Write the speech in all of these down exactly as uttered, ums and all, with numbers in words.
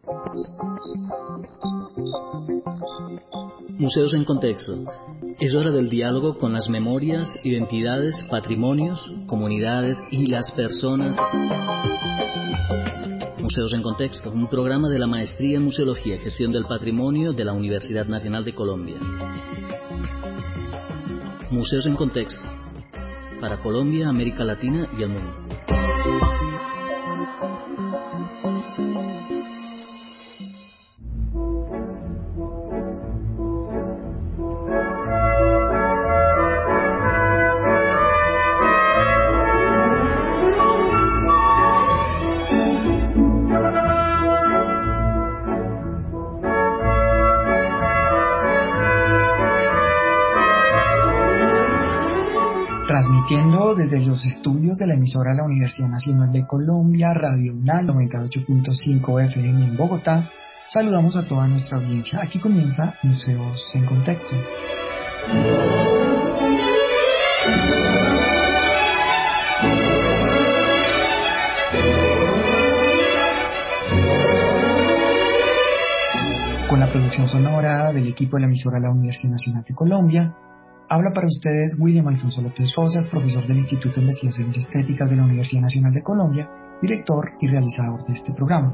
Museos en Contexto. Es hora del diálogo con las memorias, identidades, patrimonios, comunidades y las personas. Museos en Contexto, un programa de la Maestría en Museología y Gestión del Patrimonio de la Universidad Nacional de Colombia. Museos en Contexto, para Colombia, América Latina y el mundo. Transmitiendo desde los estudios de la emisora de la Universidad Nacional de Colombia, Radio UNAL noventa y ocho punto cinco F M en Bogotá, saludamos a toda nuestra audiencia. Aquí comienza Museos en Contexto. Con la producción sonora del equipo de la emisora de la Universidad Nacional de Colombia, habla para ustedes William Alfonso López Rosas, profesor del Instituto de Investigaciones Estéticas de la Universidad Nacional de Colombia, director y realizador de este programa.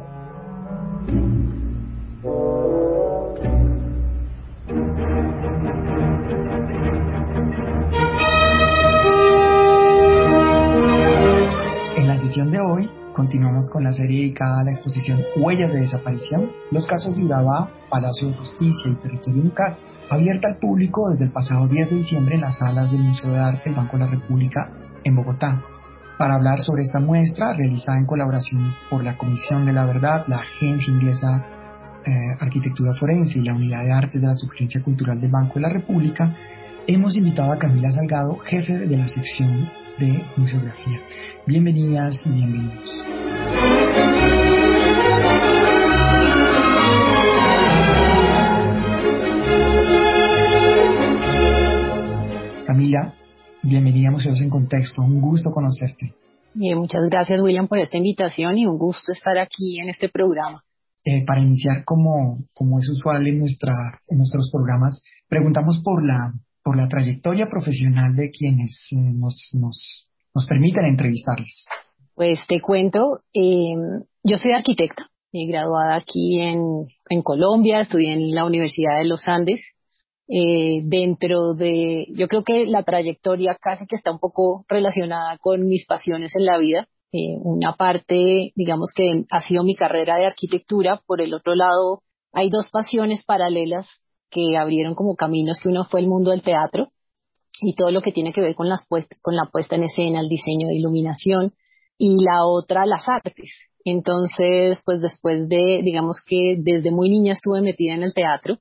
En la sesión de hoy continuamos con la serie dedicada a la exposición Huellas de Desaparición, los casos de Urabá, Palacio de Justicia y Territorio Nucar, abierta al público desde el pasado diez de diciembre en las salas del Museo de Arte del Banco de la República en Bogotá. Para hablar sobre esta muestra, realizada en colaboración por la Comisión de la Verdad, la Agencia Inglesa eh, Arquitectura Forense y la Unidad de Artes de la Sugerencia Cultural del Banco de la República, hemos invitado a Camila Salgado, jefe de la sección de Museografía. Bienvenidas y bienvenidos. Camila, bienvenida a Museos en Contexto, un gusto conocerte. Bien, muchas gracias, William, por esta invitación y un gusto estar aquí en este programa. Eh, para iniciar, como, como es usual en, nuestra, en nuestros programas, preguntamos por la, por la trayectoria profesional de quienes eh, nos, nos, nos permiten entrevistarles. Pues te cuento, eh, yo soy arquitecta, eh, graduada aquí en, en Colombia, estudié en la Universidad de los Andes. Eh, dentro de, yo creo que la trayectoria casi que está un poco relacionada con mis pasiones en la vida. Eh, una parte, digamos que ha sido mi carrera de arquitectura, por el otro lado hay dos pasiones paralelas que abrieron como caminos, que uno fue el mundo del teatro y todo lo que tiene que ver con, las puest- con la puesta en escena, el diseño de iluminación, y la otra las artes. Entonces, pues después de, digamos que desde muy niña estuve metida en el teatro.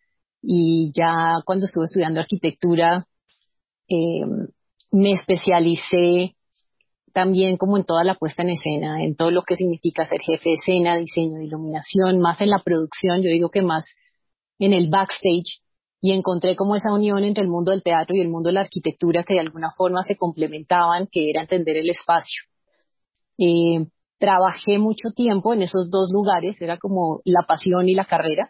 Y ya cuando estuve estudiando arquitectura, eh, me especialicé también como en toda la puesta en escena, en todo lo que significa ser jefe de escena, diseño de iluminación, más en la producción, yo digo que más en el backstage, y encontré como esa unión entre el mundo del teatro y el mundo de la arquitectura que de alguna forma se complementaban, que era entender el espacio. Eh, trabajé mucho tiempo en esos dos lugares, era como la pasión y la carrera.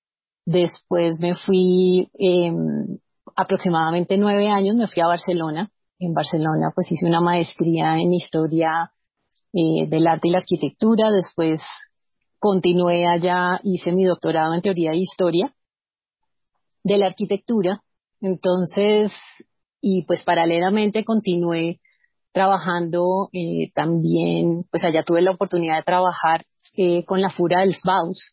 Después me fui, eh, aproximadamente nueve años, me fui a Barcelona. En Barcelona pues hice una maestría en historia eh, del arte y la arquitectura. Después continué allá, hice mi doctorado en teoría de historia de la arquitectura. Entonces, y pues paralelamente continué trabajando eh, también, pues allá tuve la oportunidad de trabajar eh, con la Fura dels Baus,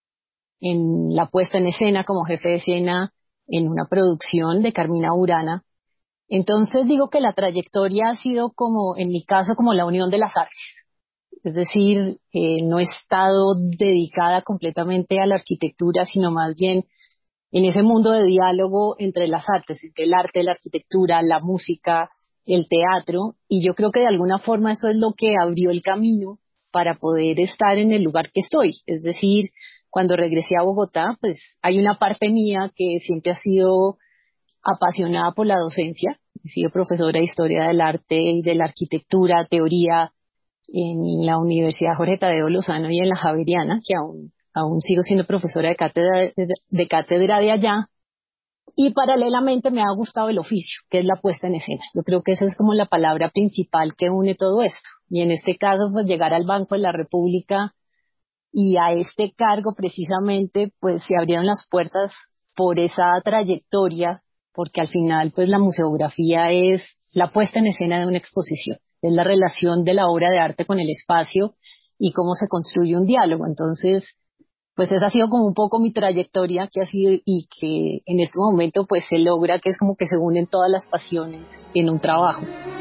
en la puesta en escena como jefe de escena en una producción de Carmina Burana. Entonces digo que la trayectoria ha sido como, en mi caso, como la unión de las artes. Es decir, eh, no he estado dedicada completamente a la arquitectura, sino más bien en ese mundo de diálogo entre las artes, entre el arte, la arquitectura, la música, el teatro, y yo creo que de alguna forma eso es lo que abrió el camino para poder estar en el lugar que estoy. Es decir, cuando regresé a Bogotá, pues hay una parte mía que siempre ha sido apasionada por la docencia. He sido profesora de Historia del Arte y de la Arquitectura, teoría, en la Universidad Jorge Tadeo Lozano y en la Javeriana, que aún, aún sigo siendo profesora de cátedra de, de cátedra de allá, y paralelamente me ha gustado el oficio, que es la puesta en escena. Yo creo que esa es como la palabra principal que une todo esto. Y en este caso, pues llegar al Banco de la República y a este cargo precisamente, pues se abrieron las puertas por esa trayectoria, porque al final, pues la museografía es la puesta en escena de una exposición, es la relación de la obra de arte con el espacio y cómo se construye un diálogo. Entonces, pues esa ha sido como un poco mi trayectoria que ha sido y que en este momento pues se logra, que es como que se unen todas las pasiones en un trabajo.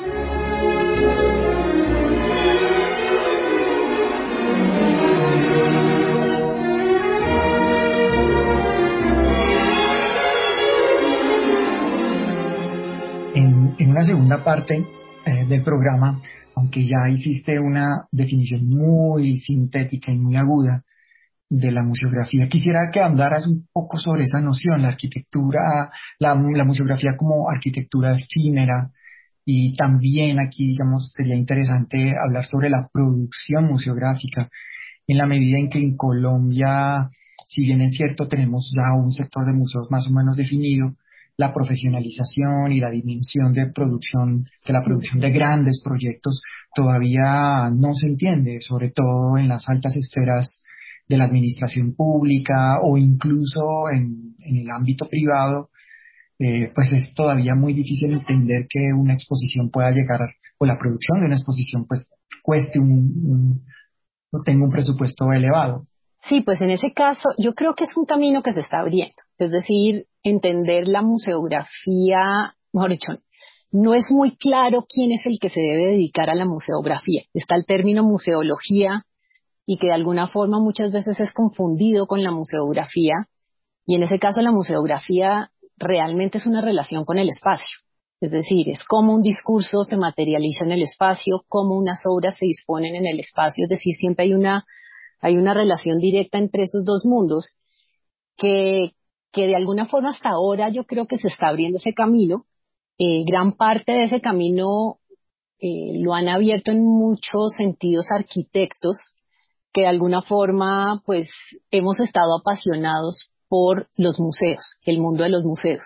En, en una segunda parte eh, del programa, aunque ya hiciste una definición muy sintética y muy aguda de la museografía, quisiera que hablaras un poco sobre esa noción, la arquitectura, la, la museografía como arquitectura efímera, y también aquí, digamos, sería interesante hablar sobre la producción museográfica, en la medida en que en Colombia, si bien es cierto, tenemos ya un sector de museos más o menos definido, la profesionalización y la dimensión de producción, de la producción de grandes proyectos todavía no se entiende, sobre todo en las altas esferas de la administración pública o incluso en, en el ámbito privado. Eh, pues es todavía muy difícil entender que una exposición pueda llegar, o la producción de una exposición pues cueste un, un no tenga un presupuesto elevado. Sí, pues en ese caso yo creo que es un camino que se está abriendo, es decir, entender la museografía, mejor dicho, no es muy claro quién es el que se debe dedicar a la museografía. Está el término museología y que de alguna forma muchas veces es confundido con la museografía, y en ese caso la museografía realmente es una relación con el espacio. Es decir, es cómo un discurso se materializa en el espacio, cómo unas obras se disponen en el espacio, es decir, siempre hay una, hay una relación directa entre esos dos mundos que, que de alguna forma hasta ahora yo creo que se está abriendo ese camino. Eh, gran parte de ese camino eh, lo han abierto en muchos sentidos arquitectos que de alguna forma pues hemos estado apasionados por los museos, el mundo de los museos.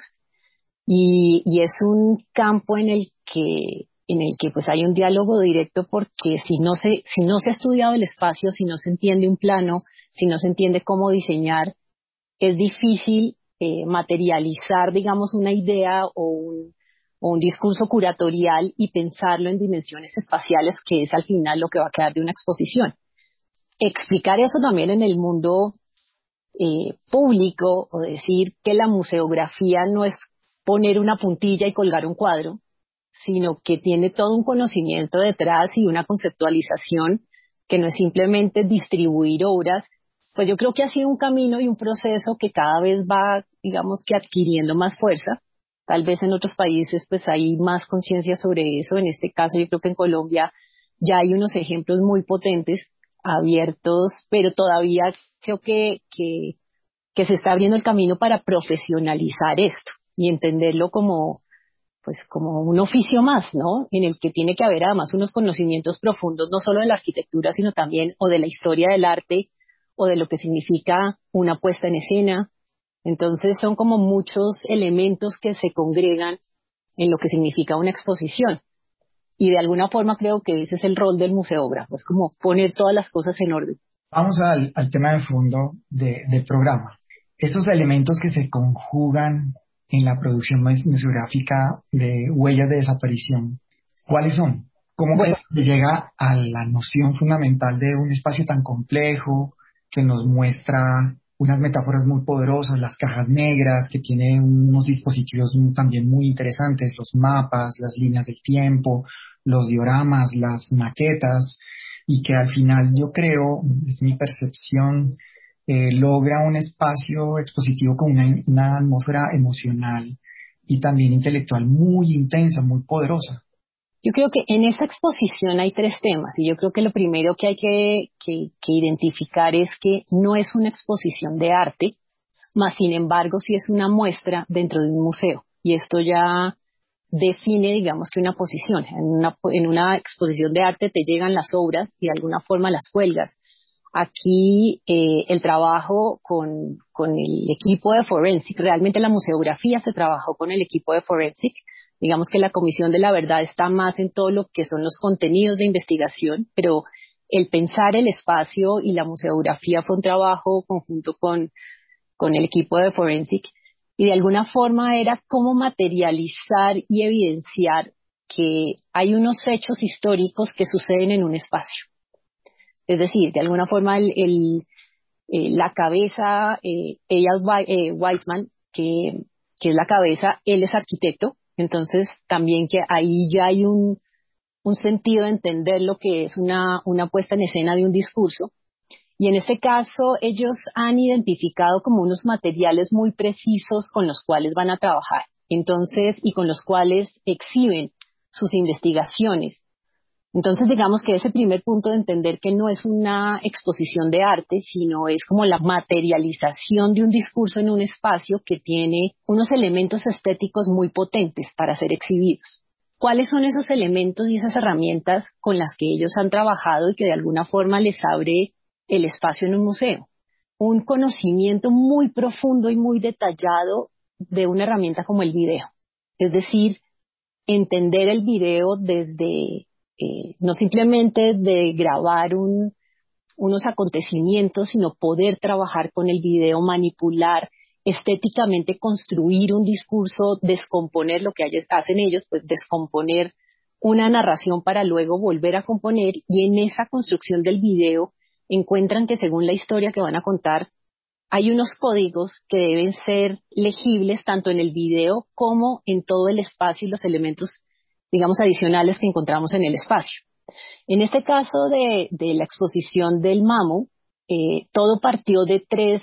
Y, y es un campo en el que en el que pues hay un diálogo directo, porque si no se si no se ha estudiado el espacio, si no se entiende un plano, si no se entiende cómo diseñar, es difícil eh, materializar, digamos, una idea o un, o un discurso curatorial y pensarlo en dimensiones espaciales, que es al final lo que va a quedar de una exposición. Explicar eso también en el mundo eh, público, o decir que la museografía no es poner una puntilla y colgar un cuadro, sino que tiene todo un conocimiento detrás y una conceptualización, que no es simplemente distribuir obras. Pues yo creo que ha sido un camino y un proceso que cada vez va, digamos, que adquiriendo más fuerza. Tal vez en otros países pues hay más conciencia sobre eso. En este caso yo creo que en Colombia ya hay unos ejemplos muy potentes, abiertos, pero todavía creo que, que, que se está abriendo el camino para profesionalizar esto y entenderlo como, pues, como un oficio más, ¿no? En el que tiene que haber además unos conocimientos profundos, no solo de la arquitectura, sino también o de la historia del arte o de lo que significa una puesta en escena. Entonces son como muchos elementos que se congregan en lo que significa una exposición. Y de alguna forma creo que ese es el rol del museógrafo, es como poner todas las cosas en orden. Vamos al, al tema de fondo de, del programa. Estos elementos que se conjugan en la producción museográfica de huellas de desaparición, ¿cuáles son? ¿Cómo Bueno, se llega a la noción fundamental de un espacio tan complejo que nos muestra unas metáforas muy poderosas, las cajas negras, que tiene unos dispositivos también muy interesantes, los mapas, las líneas del tiempo, los dioramas, las maquetas, y que al final yo creo, es mi percepción, eh, logra un espacio expositivo con una, una atmósfera emocional y también intelectual muy intensa, muy poderosa? yo creo que en esa exposición hay tres temas, y yo creo que lo primero que hay que, que, que identificar es que no es una exposición de arte, mas sin embargo sí es una muestra dentro de un museo, y esto ya define, digamos, que una posición. En una, en una exposición de arte te llegan las obras y de alguna forma las cuelgas. Aquí eh, el trabajo con, con el equipo de Forensic, realmente la museografía se trabajó con el equipo de Forensic. Digamos que la Comisión de la Verdad está más en todo lo que son los contenidos de investigación, pero el pensar el espacio y la museografía fue un trabajo conjunto con, con el equipo de Forensic, y de alguna forma era cómo materializar y evidenciar que hay unos hechos históricos que suceden en un espacio. Es decir, de alguna forma el, el, eh, la cabeza, eh, ella eh, Weissman, que, que es la cabeza, él es arquitecto, entonces también que ahí ya hay un, un sentido de entender lo que es una, una puesta en escena de un discurso. Y en este caso ellos han identificado como unos materiales muy precisos con los cuales van a trabajar, entonces, y con los cuales exhiben sus investigaciones. Entonces, digamos que ese primer punto de entender que no es una exposición de arte, sino es como la materialización de un discurso en un espacio que tiene unos elementos estéticos muy potentes para ser exhibidos. ¿Cuáles son esos elementos y esas herramientas con las que ellos han trabajado y que de alguna forma les abre el espacio en un museo? Un conocimiento muy profundo y muy detallado de una herramienta como el video. Es decir, entender el video desde... Eh, no simplemente de grabar un, unos acontecimientos, sino poder trabajar con el video, manipular, estéticamente construir un discurso, descomponer lo que hacen ellos, pues descomponer una narración para luego volver a componer, y en esa construcción del video encuentran que según la historia que van a contar, hay unos códigos que deben ser legibles tanto en el video como en todo el espacio y los elementos, digamos, adicionales que encontramos en el espacio. En este caso de, de la exposición del MAMU, eh, todo partió de tres,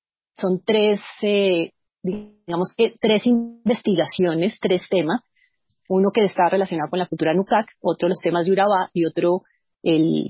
son tres, eh, digamos que tres investigaciones, tres temas. Uno que está relacionado con la cultura Nukak, otro los temas de Urabá y otro el,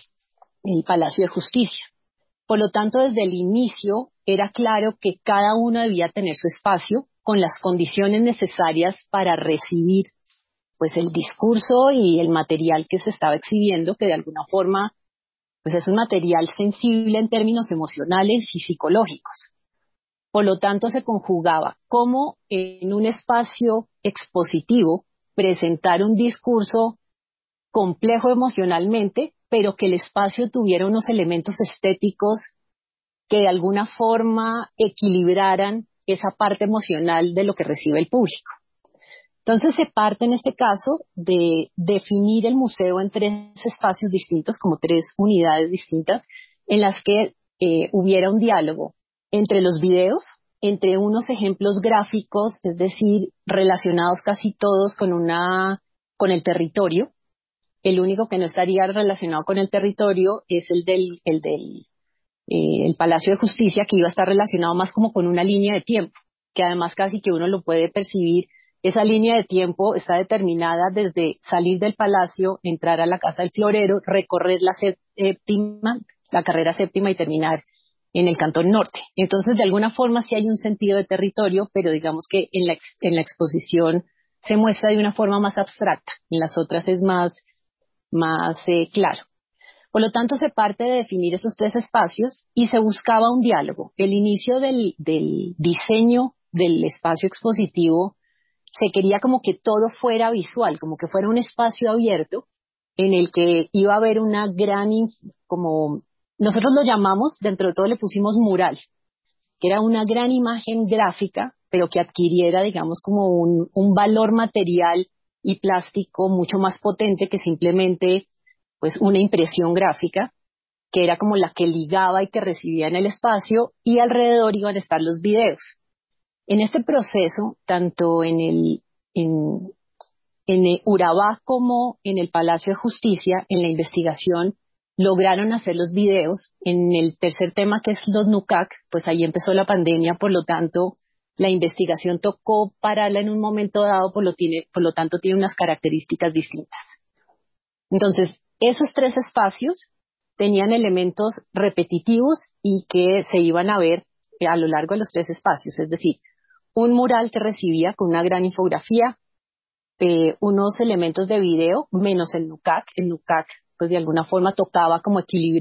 el Palacio de Justicia. Por lo tanto, desde el inicio era claro que cada uno debía tener su espacio con las condiciones necesarias para recibir pues el discurso y el material que se estaba exhibiendo, que de alguna forma pues es un material sensible en términos emocionales y psicológicos. Por lo tanto, se conjugaba cómo en un espacio expositivo presentar un discurso complejo emocionalmente, pero que el espacio tuviera unos elementos estéticos que de alguna forma equilibraran esa parte emocional de lo que recibe el público. Entonces se parte en este caso de definir el museo en tres espacios distintos, como tres unidades distintas, en las que eh, hubiera un diálogo entre los videos, entre unos ejemplos gráficos, es decir, relacionados casi todos con una, con el territorio. El único que no estaría relacionado con el territorio es el del, el del eh, el Palacio de Justicia, que iba a estar relacionado más como con una línea de tiempo, que además casi que uno lo puede percibir. Esa línea de tiempo está determinada desde salir del palacio, entrar a la Casa del Florero, recorrer la séptima, la carrera séptima y terminar en el Cantón Norte. Entonces, de alguna forma sí hay un sentido de territorio, pero digamos que en la, en la exposición se muestra de una forma más abstracta. En las otras es más, más eh, claro. Por lo tanto, se parte de definir esos tres espacios y se buscaba un diálogo. El inicio del, del diseño del espacio expositivo se quería como que todo fuera visual, como que fuera un espacio abierto en el que iba a haber una gran, como nosotros lo llamamos, dentro de todo le pusimos mural, que era una gran imagen gráfica, pero que adquiriera, digamos, como un, un valor material y plástico mucho más potente que simplemente pues una impresión gráfica, que era como la que ligaba y que recibía en el espacio, y alrededor iban a estar los videos. En este proceso, tanto en el en, en el Urabá como en el Palacio de Justicia, en la investigación, lograron hacer los videos. En el tercer tema, que es los Nukak, pues ahí empezó la pandemia, por lo tanto, la investigación tocó pararla en un momento dado, por lo, tiene, por lo tanto tiene unas características distintas. Entonces, esos tres espacios tenían elementos repetitivos y que se iban a ver a lo largo de los tres espacios, es decir, un mural que recibía con una gran infografía, eh, unos elementos de video, menos el Nukak. El Nukak, pues de alguna forma tocaba como equilibrar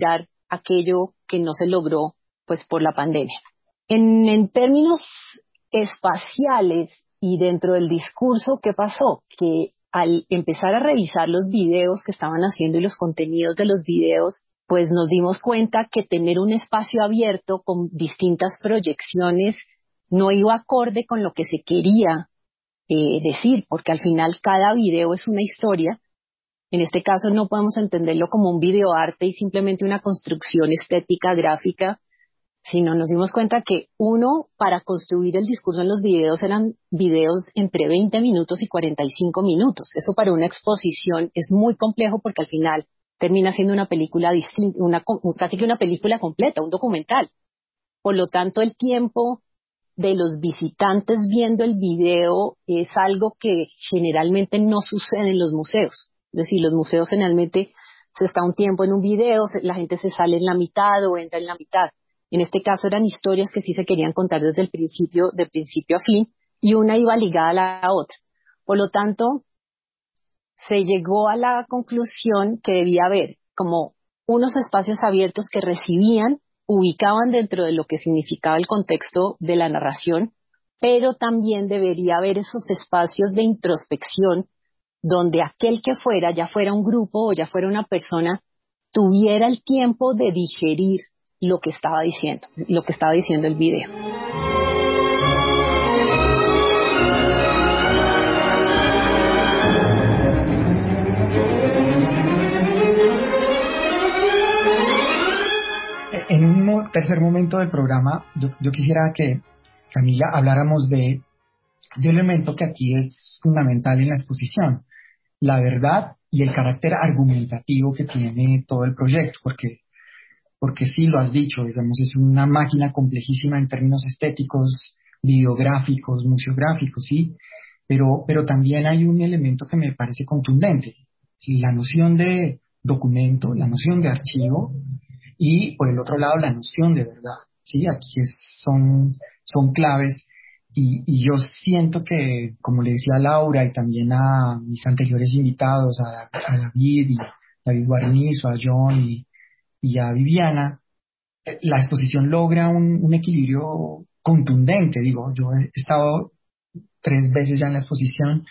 aquello que no se logró pues por la pandemia. En, en términos espaciales y dentro del discurso, ¿qué pasó? Que al empezar a revisar los videos que estaban haciendo y los contenidos de los videos, pues nos dimos cuenta que tener un espacio abierto con distintas proyecciones no iba acorde con lo que se quería eh, decir, porque al final cada video es una historia. En este caso no podemos entenderlo como un videoarte y simplemente una construcción estética gráfica, sino nos dimos cuenta que uno, para construir el discurso en los videos, eran videos entre veinte minutos y cuarenta y cinco minutos. Eso para una exposición es muy complejo porque al final termina siendo una película distinta, una, casi que una película completa, un documental. Por lo tanto, el tiempo de los visitantes viendo el video es algo que generalmente no sucede en los museos. Es decir, los museos generalmente se está un tiempo en un video, la gente se sale en la mitad o entra en la mitad. En este caso eran historias que sí se querían contar desde el principio, de principio a fin, y una iba ligada a la otra. Por lo tanto, se llegó a la conclusión que debía haber como unos espacios abiertos que recibían, ubicaban dentro de lo que significaba el contexto de la narración, pero también debería haber esos espacios de introspección donde aquel que fuera, ya fuera un grupo o ya fuera una persona, tuviera el tiempo de digerir lo que estaba diciendo, lo que estaba diciendo el video. En un mo- tercer momento del programa, yo, yo quisiera que, Camila, habláramos de, de un elemento que aquí es fundamental en la exposición, la verdad y el carácter argumentativo que tiene todo el proyecto, porque porque sí, lo has dicho, digamos, es una máquina complejísima en términos estéticos, videográficos, museográficos, sí, pero, pero también hay un elemento que me parece contundente, la noción de documento, la noción de archivo y, por el otro lado, la noción de verdad, sí, aquí es- son, son claves y, y yo siento que, como le decía a Laura y también a mis anteriores invitados, a, a David y David Guarnizo, a John y y a Viviana, eh, la exposición logra un, un equilibrio contundente. Digo, yo he estado tres veces ya en la exposición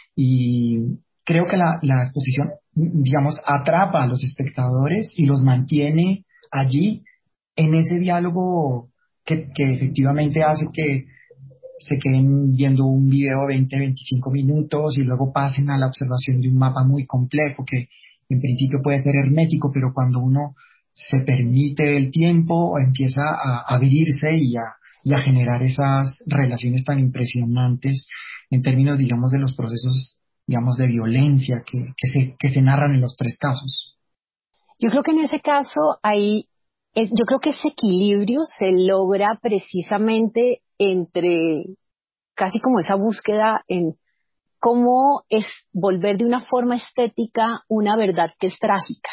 y creo que la, la exposición, digamos, atrapa a los espectadores y los mantiene allí en ese diálogo que, que efectivamente hace que se queden viendo un video de veinte, veinticinco minutos y luego pasen a la observación de un mapa muy complejo que en principio puede ser hermético, pero cuando uno se permite el tiempo empieza a abrirse y a, y a generar esas relaciones tan impresionantes en términos, digamos, de los procesos, digamos, de violencia que, que, se, que se narran en los tres casos. Yo creo que en ese caso ahí, es, yo creo que ese equilibrio se logra precisamente entre casi como esa búsqueda en cómo es volver de una forma estética una verdad que es trágica.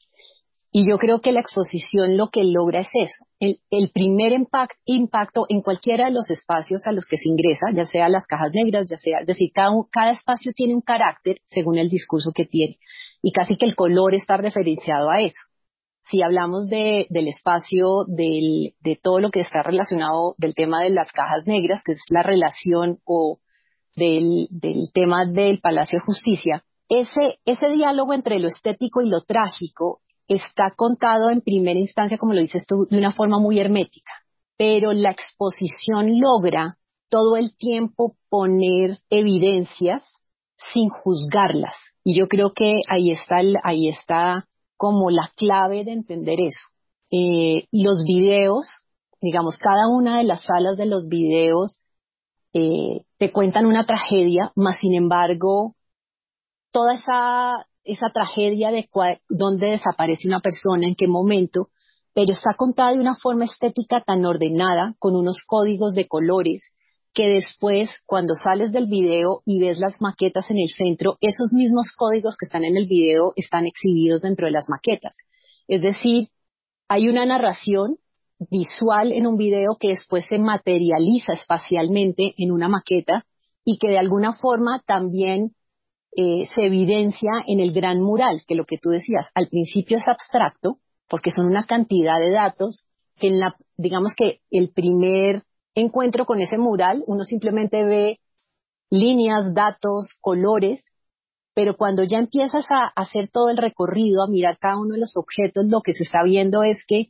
Y yo creo que la exposición lo que logra es eso, el, el primer impact, impacto en cualquiera de los espacios a los que se ingresa, ya sea las cajas negras, ya sea, es decir, cada, cada espacio tiene un carácter según el discurso que tiene, y casi que el color está referenciado a eso. Si hablamos de, del espacio, del, de todo lo que está relacionado del tema de las cajas negras, que es la relación o del, del tema del Palacio de Justicia, ese, ese diálogo entre lo estético y lo trágico está contado en primera instancia, como lo dices tú, de una forma muy hermética, pero la exposición logra todo el tiempo poner evidencias sin juzgarlas. Y yo creo que ahí está, el, ahí está como la clave de entender eso. Eh, los videos, digamos, cada una de las salas de los videos eh, te cuentan una tragedia, mas sin embargo, toda esa, esa tragedia de cua, dónde desaparece una persona, en qué momento, pero está contada de una forma estética tan ordenada, con unos códigos de colores, que después, cuando sales del video y ves las maquetas en el centro, esos mismos códigos que están en el video están exhibidos dentro de las maquetas. Es decir, hay una narración visual en un video que después se materializa espacialmente en una maqueta y que de alguna forma también eh, se evidencia en el gran mural, que lo que tú decías, al principio es abstracto, porque son una cantidad de datos que en la, digamos que el primer encuentro con ese mural, uno simplemente ve líneas, datos, colores, pero cuando ya empiezas a hacer todo el recorrido, a mirar cada uno de los objetos, lo que se está viendo es que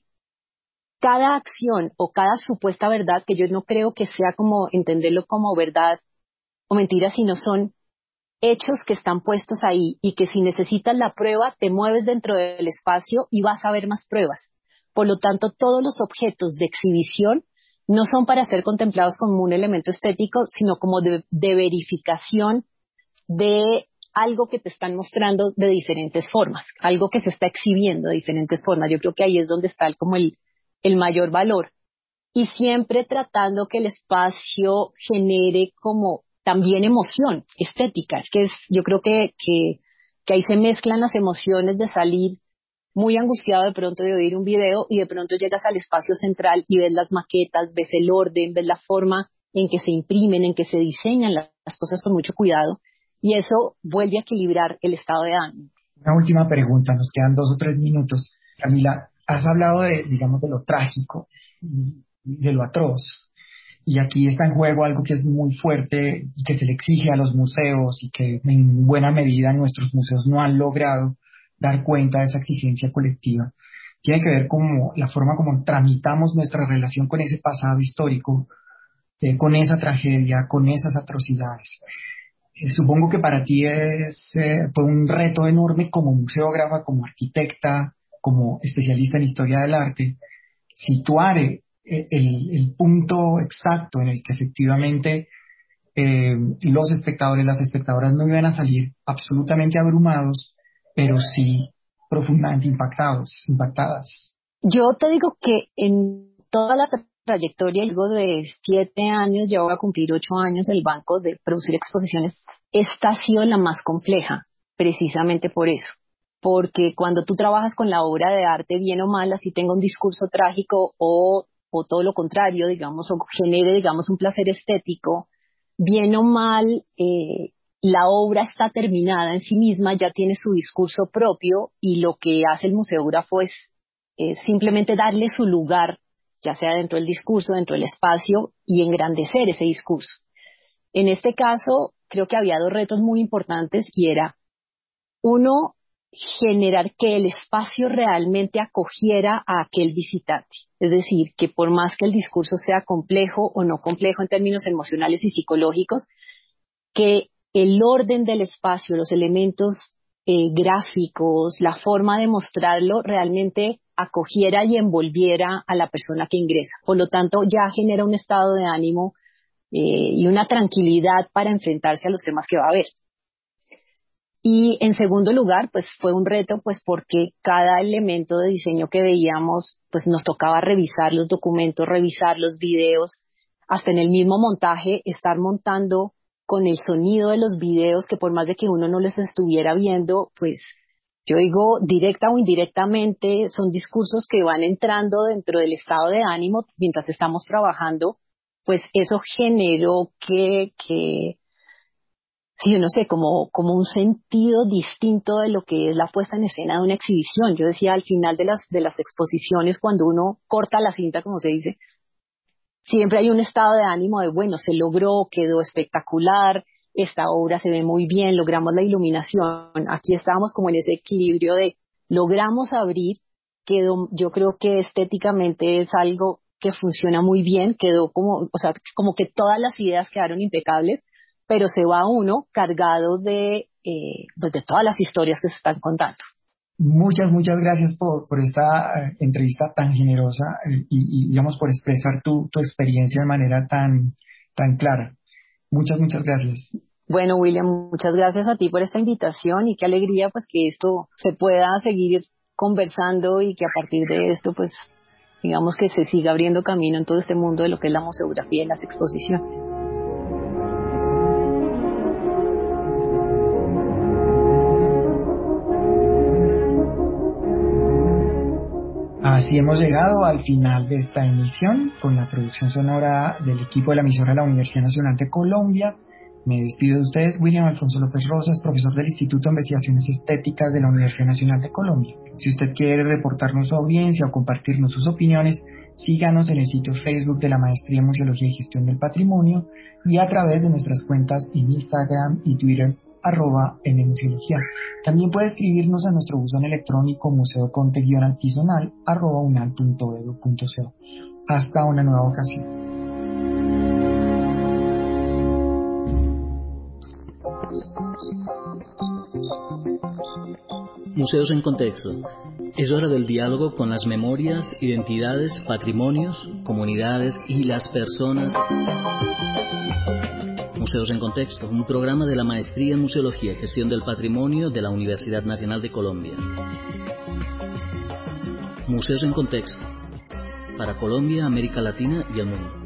cada acción o cada supuesta verdad, que yo no creo que sea como entenderlo como verdad o mentira, sino son hechos que están puestos ahí y que si necesitas la prueba, te mueves dentro del espacio y vas a ver más pruebas. Por lo tanto, todos los objetos de exhibición no son para ser contemplados como un elemento estético, sino como de, de verificación de algo que te están mostrando de diferentes formas, algo que se está exhibiendo de diferentes formas. Yo creo que ahí es donde está el, como el, el mayor valor. Y siempre tratando que el espacio genere como también emoción estética. Es que es, yo creo que, que, que ahí se mezclan las emociones de salir muy angustiado de pronto de oír un video y de pronto llegas al espacio central y ves las maquetas, ves el orden, ves la forma en que se imprimen, en que se diseñan las, las cosas con mucho cuidado, y eso vuelve a equilibrar el estado de ánimo. Una última pregunta, nos quedan dos o tres minutos. Camila, has hablado de, digamos, de lo trágico, de lo atroz, y aquí está en juego algo que es muy fuerte y que se le exige a los museos y que en buena medida nuestros museos no han logrado dar cuenta de esa exigencia colectiva. Tiene que ver con la forma como tramitamos nuestra relación con ese pasado histórico, eh, con esa tragedia, con esas atrocidades. Eh, supongo que para ti es eh, fue un reto enorme como museógrafa, como arquitecta, como especialista en historia del arte, situar eh, el, el punto exacto en el que efectivamente eh, los espectadores, las espectadoras no iban a salir absolutamente abrumados, pero sí profundamente impactados, impactadas. Yo te digo que en toda la tra- trayectoria, luego de siete años, ya voy a cumplir ocho años el banco de producir exposiciones, esta ha sido la más compleja, precisamente por eso. Porque cuando tú trabajas con la obra de arte, bien o mal, así tenga un discurso trágico o, o todo lo contrario, digamos, o genere, digamos, un placer estético, bien o mal, eh, la obra está terminada en sí misma, ya tiene su discurso propio, y lo que hace el museógrafo es eh, simplemente darle su lugar, ya sea dentro del discurso, dentro del espacio, y engrandecer ese discurso. En este caso, creo que había dos retos muy importantes, y era, uno, generar que el espacio realmente acogiera a aquel visitante. Es decir, que por más que el discurso sea complejo o no complejo en términos emocionales y psicológicos, que el orden del espacio, los elementos eh, gráficos, la forma de mostrarlo realmente acogiera y envolviera a la persona que ingresa. Por lo tanto, ya genera un estado de ánimo eh, y una tranquilidad para enfrentarse a los temas que va a haber. Y en segundo lugar, pues fue un reto, pues porque cada elemento de diseño que veíamos, pues nos tocaba revisar los documentos, revisar los videos, hasta en el mismo montaje, estar montando con el sonido de los videos, que por más de que uno no les estuviera viendo, pues yo digo, directa o indirectamente, son discursos que van entrando dentro del estado de ánimo mientras estamos trabajando, pues eso generó que, que sí, yo no sé, como, como un sentido distinto de lo que es la puesta en escena de una exhibición. Yo decía, al final de las, de las exposiciones, cuando uno corta la cinta, como se dice, siempre hay un estado de ánimo de, bueno, se logró, quedó espectacular, esta obra se ve muy bien, logramos la iluminación. Aquí estábamos como en ese equilibrio de, logramos abrir, quedó, yo creo que estéticamente es algo que funciona muy bien, quedó como, o sea, como que todas las ideas quedaron impecables, pero se va uno cargado de, eh, pues de todas las historias que se están contando. Muchas, muchas gracias por, por esta eh, entrevista tan generosa eh, y, y, digamos, por expresar tu, tu experiencia de manera tan, tan clara. Muchas, muchas gracias. Bueno, William, muchas gracias a ti por esta invitación, y qué alegría pues que esto se pueda seguir conversando y que a partir de esto pues digamos que se siga abriendo camino en todo este mundo de lo que es la museografía y las exposiciones. Así hemos llegado al final de esta emisión con la producción sonora del equipo de la emisora de la Universidad Nacional de Colombia Me despido de ustedes, William Alfonso López Rosas, profesor del Instituto de Investigaciones Estéticas de la Universidad Nacional de Colombia. Si usted quiere reportarnos su audiencia o compartirnos sus opiniones, síganos en el sitio Facebook de la Maestría en Museología y Gestión del Patrimonio y a través de nuestras cuentas en Instagram y Twitter, arroba nmuseología. También puede escribirnos a nuestro buzón electrónico museoconte-artisonal arroba unal punto edu punto co. Hasta una nueva ocasión. Museos en Contexto. Es hora del diálogo con las memorias, identidades, patrimonios, comunidades y las personas. Museos en Contexto, un programa de la Maestría en Museología y Gestión del Patrimonio de la Universidad Nacional de Colombia. Museos en Contexto, para Colombia, América Latina y el mundo.